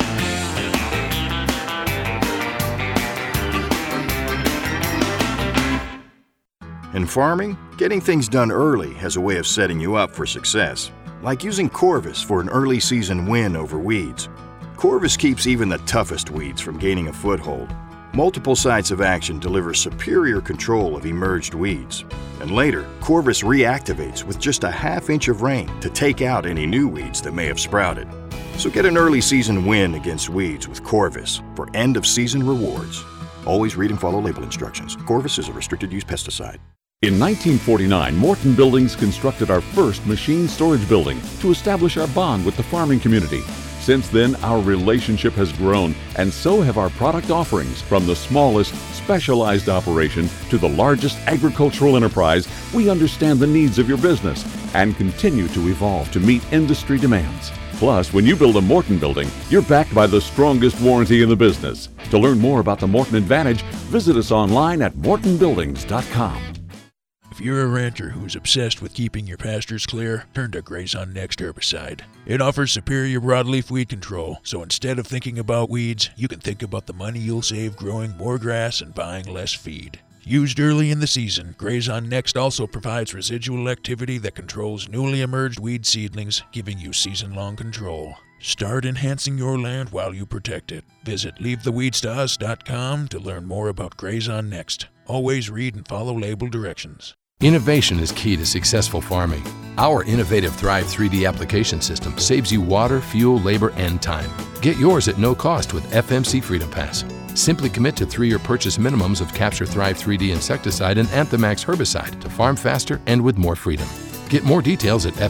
In farming, getting things done early has a way of setting you up for success. Like using Corvus for an early season win over weeds. Corvus keeps even the toughest weeds from gaining a foothold. Multiple sites of action deliver superior control of emerged weeds. And later, Corvus reactivates with just a ½ inch of rain to take out any new weeds that may have sprouted. So get an early season win against weeds with Corvus for end of season rewards. Always read and follow label instructions. Corvus is a restricted use pesticide. In 1949, Morton Buildings constructed our first machine storage building to establish our bond with the farming community. Since then, our relationship has grown, and so have our product offerings. From the smallest, specialized operation to the largest agricultural enterprise, we understand the needs of your business and continue to evolve to meet industry demands. Plus, when you build a Morton building, you're backed by the strongest warranty in the business. To learn more about the Morton Advantage, visit us online at mortonbuildings.com. If you're a rancher who's obsessed with keeping your pastures clear, turn to Grazon Next herbicide. It offers superior broadleaf weed control, so instead of thinking about weeds, you can think about the money you'll save growing more grass and buying less feed. Used early in the season, Grazon Next also provides residual activity that controls newly emerged weed seedlings, giving you season-long control. Start enhancing your land while you protect it. Visit leavetheweedstous.com to learn more about Grazon Next. Always read and follow label directions. Innovation is key to successful farming. Our innovative Thrive 3D application system saves you water, fuel, labor, and time. Get yours at no cost with FMC Freedom Pass. Simply commit to 3-year purchase minimums of Capture Thrive 3D insecticide and Anthemax herbicide to farm faster and with more freedom. Get more details at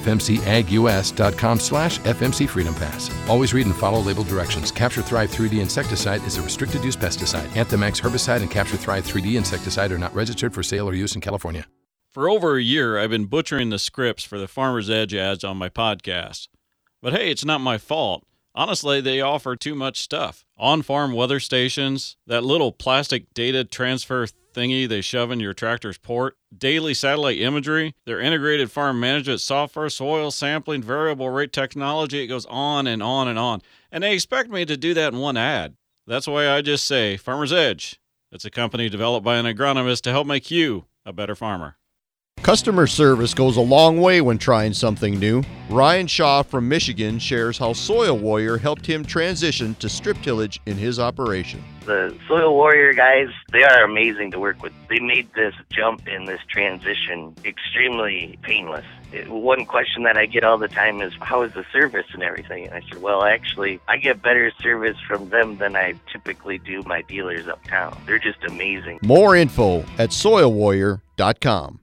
fmcagus.com/FMC Freedom Pass. Always read and follow label directions. Capture Thrive 3D insecticide is a restricted use pesticide. Anthemax herbicide and Capture Thrive 3D insecticide are not registered for sale or use in California. For over a year, I've been butchering the scripts for the Farmer's Edge ads on my podcast. But hey, it's not my fault. Honestly, they offer too much stuff. On-farm weather stations, that little plastic data transfer thingy they shove in your tractor's port, daily satellite imagery, their integrated farm management software, soil sampling, variable rate technology, it goes on and on and on. And they expect me to do that in one ad. That's why I just say Farmer's Edge. It's a company developed by an agronomist to help make you a better farmer. Customer service goes a long way when trying something new. Ryan Shaw from Michigan shares how Soil Warrior helped him transition to strip tillage in his operation. The Soil Warrior guys, they are amazing to work with. They made this jump in this transition extremely painless. One question that I get all the time is, how is the service and everything? And I said, well, actually, I get better service from them than I typically do my dealers uptown. They're just amazing. More info at soilwarrior.com.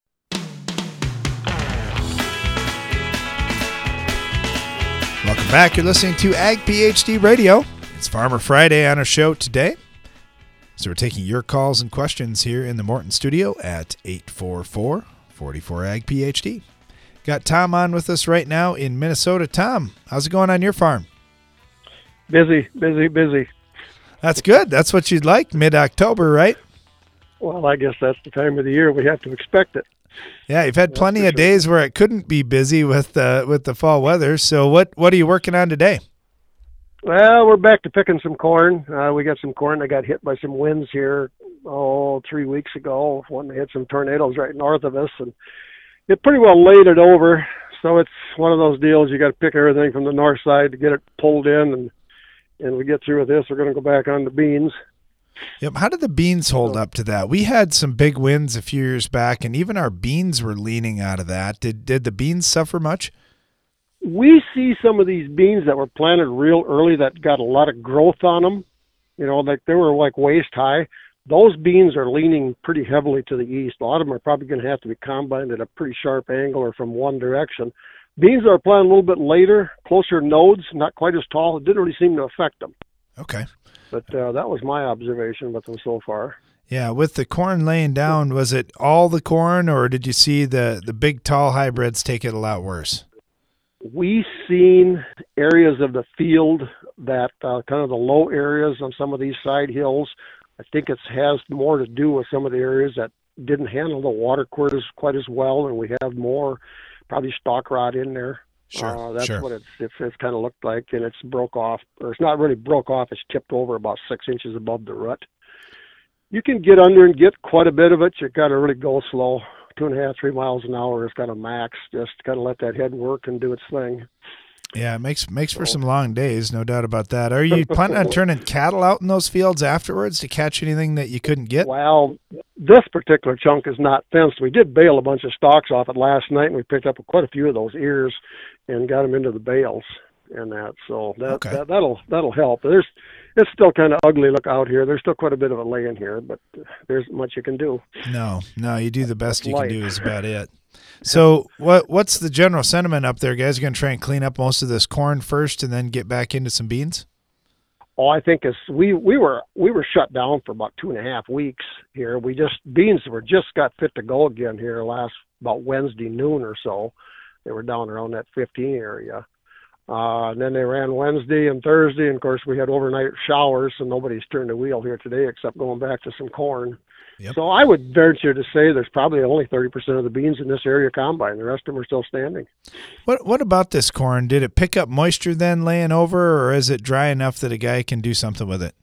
Welcome back. You're listening to Ag PhD Radio. It's Farmer Friday on our show today. So we're taking your calls and questions here in the Morton studio at 844-44-AG-PhD. Got Tom on with us right now in Minnesota. Tom, how's it going on your farm? Busy. That's good. That's what you'd like, mid-October, right? Well, I guess that's the time of the year we have to expect it. Yeah, you've had plenty of days where it couldn't be busy with the fall weather. So what are you working on today? Well, we're back to picking some corn. We got some corn that got hit by some winds here 3 weeks ago when they had some tornadoes right north of us, and it pretty well laid it over. So it's one of those deals, you got to pick everything from the north side to get it pulled in, and we get through with this, we're going to go back on the beans. Yep. How did the beans hold up to that? We had some big winds a few years back, and even our beans were leaning out of that. Did the beans suffer much? We see some of these beans that were planted real early that got a lot of growth on them. You know, like they were like waist high. Those beans are leaning pretty heavily to the east. A lot of them are probably going to have to be combined at a pretty sharp angle or from one direction. Beans that are planted a little bit later, closer nodes, not quite as tall, it didn't really seem to affect them. Okay. But that was my observation with them so far. Yeah, with the corn laying down, was it all the corn, or did you see the big tall hybrids take it a lot worse? We've seen areas of the field that kind of the low areas on some of these side hills. I think it has more to do with some of the areas that didn't handle the water quite as well, and we have more probably stalk rot in there. Sure, that's sure. what it's kind of looked like, and it's broke off, or it's not really broke off, it's tipped over about 6 inches above the root. You can get under and get quite a bit of it. You got to really go slow. 2.5, 3 miles an hour is kind of max. Just kind of let that head work and do its thing. Yeah, it makes for some long days, no doubt about that. Are you planning on turning cattle out in those fields afterwards to catch anything that you couldn't get? Well, this particular chunk is not fenced. We did bale a bunch of stalks off it last night, and we picked up quite a few of those ears and got them into the bales and that. So that'll help. It's still kind of ugly look out here. There's still quite a bit of a lay in here, but there's much you can do. No, you do the best you can do is about it. So what's the general sentiment up there, guys? You're going to try and clean up most of this corn first and then get back into some beans? Oh, I think we were shut down for about 2.5 weeks here. Beans just got fit to go again here about Wednesday noon or so. They were down around that 15 area. And then they ran Wednesday and Thursday, and of course we had overnight showers, so nobody's turned a wheel here today except going back to some corn. Yep. So I would venture to say there's probably only 30% of the beans in this area combined. The rest of them are still standing. What about this corn? Did it pick up moisture then laying over, or is it dry enough that a guy can do something with it?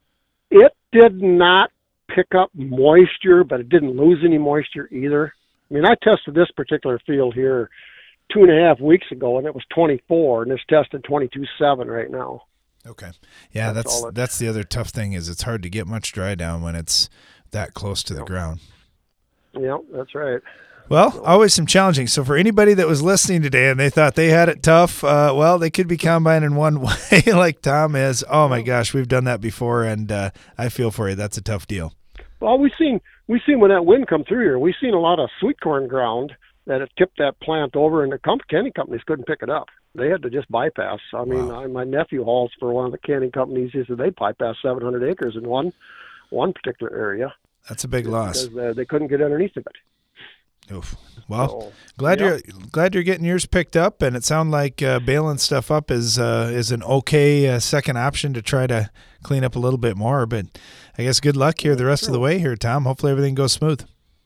It did not pick up moisture, but it didn't lose any moisture either. I mean, I tested this particular field here 2.5 weeks ago, and it was 24, and it's tested 22.7 right now. Okay. Yeah, that's the other tough thing is it's hard to get much dry down when it's that close to the ground. Yeah, that's right. Well, always some challenging. So for anybody that was listening today and they thought they had it tough, well, they could be combined in one way like Tom is. Oh, my gosh, we've done that before, and I feel for you. That's a tough deal. Well, we've seen when that wind come through here, we've seen a lot of sweet corn ground that it tipped that plant over, and the canning companies couldn't pick it up. They had to just bypass. I mean, my nephew hauls for one of the canning companies. He said they bypassed 700 acres in one particular area. That's a big loss. Because they couldn't get underneath of it. Oof. Well, glad you're getting yours picked up, and it sounds like baling stuff up is an okay second option to try to clean up a little bit more. But I guess good luck here the rest of the way here, Tom. Hopefully everything goes smooth.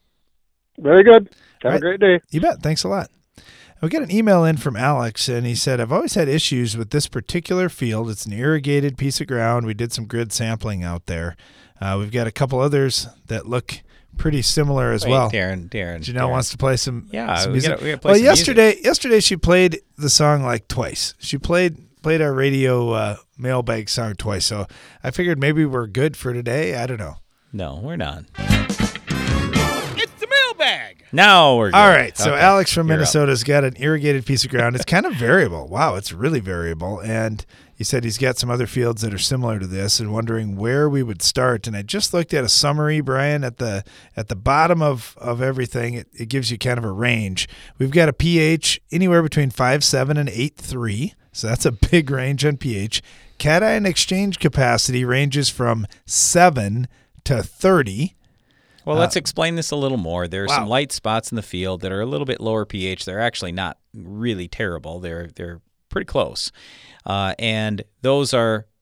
Very good. Have a great day. You bet. Thanks a lot. We got an email in from Alex, and he said, I've always had issues with this particular field. It's an irrigated piece of ground. We did some grid sampling out there. We've got a couple others that look pretty similar as well. Darren. Janelle wants to play some music. We gotta play some music. Yesterday she played the song like twice. She played our radio mailbag song twice, so I figured maybe we're good for today. I don't know. No, we're not. It's the mailbag. Now we're good. All right, so Okay, Alex from you're Minnesota's got an irrigated piece of ground. It's kind of variable. Wow, it's really variable. And he said he's got some other fields that are similar to this and wondering where we would start. And I just looked at a summary, Brian, at the bottom of everything. It gives you kind of a range. We've got a pH anywhere between 5.7 and 8.3. So that's a big range on pH. Cation exchange capacity ranges from 7 to 30. Well, let's explain this a little more. There are some light spots in the field that are a little bit lower pH. They're actually not really terrible. They're pretty close. And those are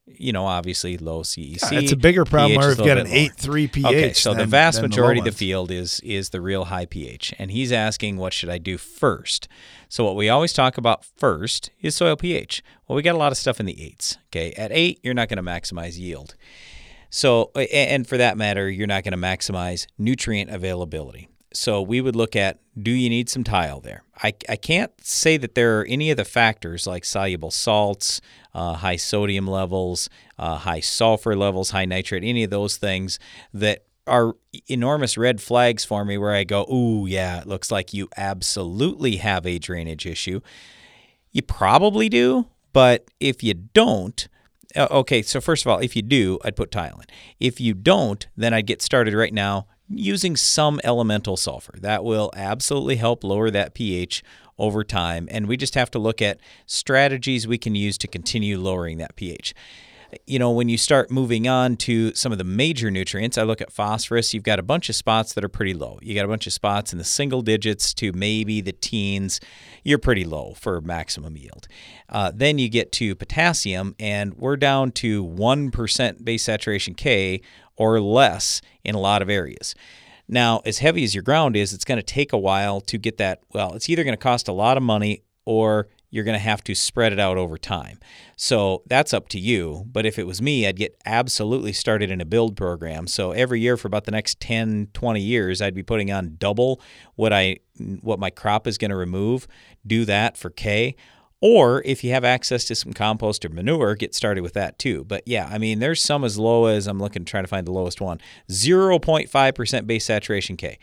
obviously low CEC. Yeah, it's a bigger problem where we've got an 8.3 8.3 pH. Okay, so the vast majority of the ones. field is the real high pH. And he's asking, what should I do first? So what we always talk about first is soil pH. Well, we got a lot of stuff in the 8s. Okay, at 8, you're not going to maximize yield. So, and for that matter, you're not going to maximize nutrient availability. So we would look at, do you need some tile there? I can't say that there are any of the factors like soluble salts, high sodium levels, high sulfur levels, high nitrate, any of those things that are enormous red flags for me where I go, ooh, yeah, it looks like you absolutely have a drainage issue. You probably do, but if you don't, okay, so first of all, if you do, I'd put tile in. If you don't, then I'd get started right now using some elemental sulfur. That will absolutely help lower that pH over time, and we just have to look at strategies we can use to continue lowering that pH. When you start moving on to some of the major nutrients, I look at phosphorus. You've got a bunch of spots that are pretty low. You got a bunch of spots in the single digits to maybe the teens. You're pretty low for maximum yield. Then you get to potassium, and we're down to 1% base saturation K or less in a lot of areas. Now, as heavy as your ground is, it's going to take a while to get that. Well, it's either going to cost a lot of money or you're going to have to spread it out over time. So that's up to you. But if it was me, I'd get absolutely started in a build program. So every year for about the next 10, 20 years, I'd be putting on double what my crop is going to remove. Do that for K. Or if you have access to some compost or manure, get started with that too. But yeah, I mean, there's some as low as, I'm trying to find the lowest one, 0.5% base saturation K.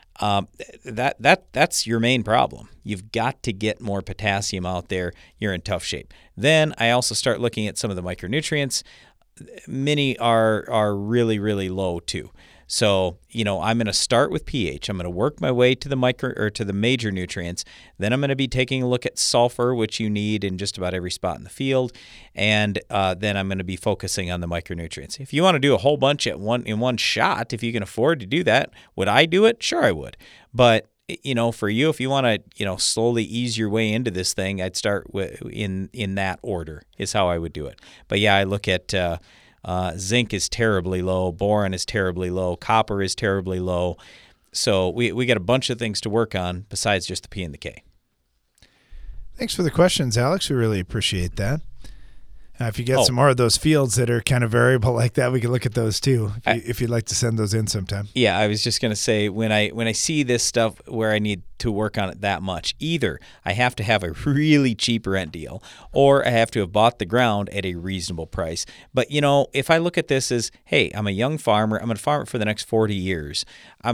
That's your main problem. You've got to get more potassium out there. You're in tough shape. Then I also start looking at some of the micronutrients. Many are really, really low too. So, I'm going to start with pH. I'm going to work my way to the major nutrients. Then I'm going to be taking a look at sulfur, which you need in just about every spot in the field. And then I'm going to be focusing on the micronutrients. If you want to do a whole bunch in one shot, if you can afford to do that, would I do it? Sure, I would. But for you, if you want to, slowly ease your way into this thing, I'd start in that order is how I would do it. But yeah, I look at zinc is terribly low, boron is terribly low, copper is terribly low. So we got a bunch of things to work on besides just the P and the K. Thanks for the questions, Alex. We really appreciate that. If you get some more of those fields that are kind of variable like that, we can look at those too, if you'd like to send those in sometime. Yeah, I was just going to say, when I see this stuff where I need to work on it that much, either I have to have a really cheap rent deal or I have to have bought the ground at a reasonable price. But, if I look at this as, hey, I'm a young farmer, I'm going to farm it for the next 40 years.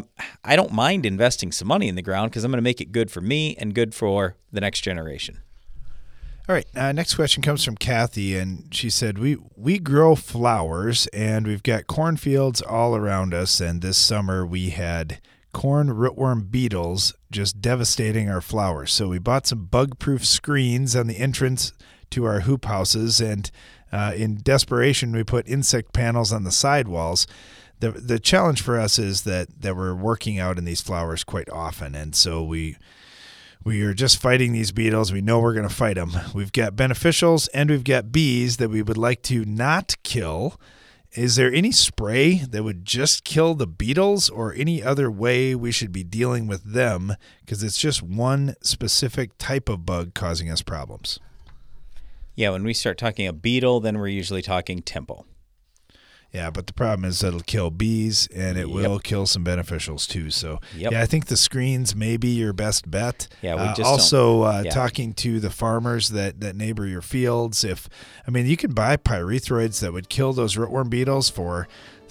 I don't mind investing some money in the ground because I'm going to make it good for me and good for the next generation. All right, next question comes from Kathy, and she said, we grow flowers, and we've got cornfields all around us, and this summer we had corn rootworm beetles just devastating our flowers. So we bought some bug-proof screens on the entrance to our hoop houses, and in desperation, we put insect panels on the sidewalls. The challenge for us is that we're working out in these flowers quite often, and so we are just fighting these beetles. We know we're going to fight them. We've got beneficials and we've got bees that we would like to not kill. Is there any spray that would just kill the beetles or any other way we should be dealing with them? Because it's just one specific type of bug causing us problems. Yeah, when we start talking a beetle, then we're usually talking tempo. Yeah, but the problem is that it'll kill bees and it will kill some beneficials too. So, yeah, I think the screens may be your best bet. Yeah, we just also talking to the farmers that neighbor your fields. You can buy pyrethroids that would kill those rootworm beetles for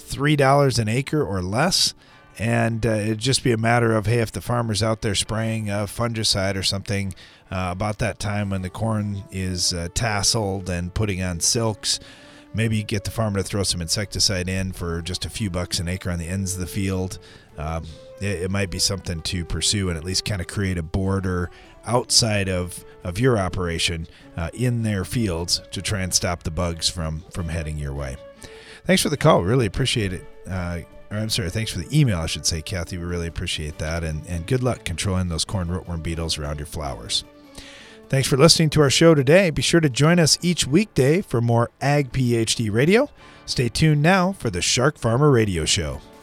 $3 an acre or less. And it'd just be a matter of, hey, if the farmer's out there spraying a fungicide or something about that time when the corn is tasseled and putting on silks, maybe get the farmer to throw some insecticide in for just a few bucks an acre on the ends of the field. It might be something to pursue and at least kind of create a border outside of your operation in their fields to try and stop the bugs from heading your way. Thanks for the call. Really appreciate it. Thanks for the email, I should say, Kathy. We really appreciate that. And good luck controlling those corn rootworm beetles around your flowers. Thanks for listening to our show today. Be sure to join us each weekday for more Ag PhD Radio. Stay tuned now for the Shark Farmer Radio Show.